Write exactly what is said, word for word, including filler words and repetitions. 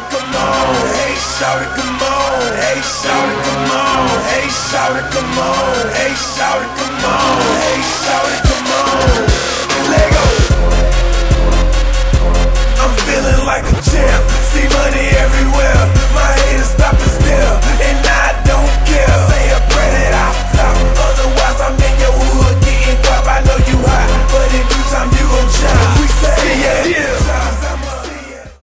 come on. Hey, shout it, come on. Hey, shout it, come on. Hey, shout it, come on. Hey, shout it, come on.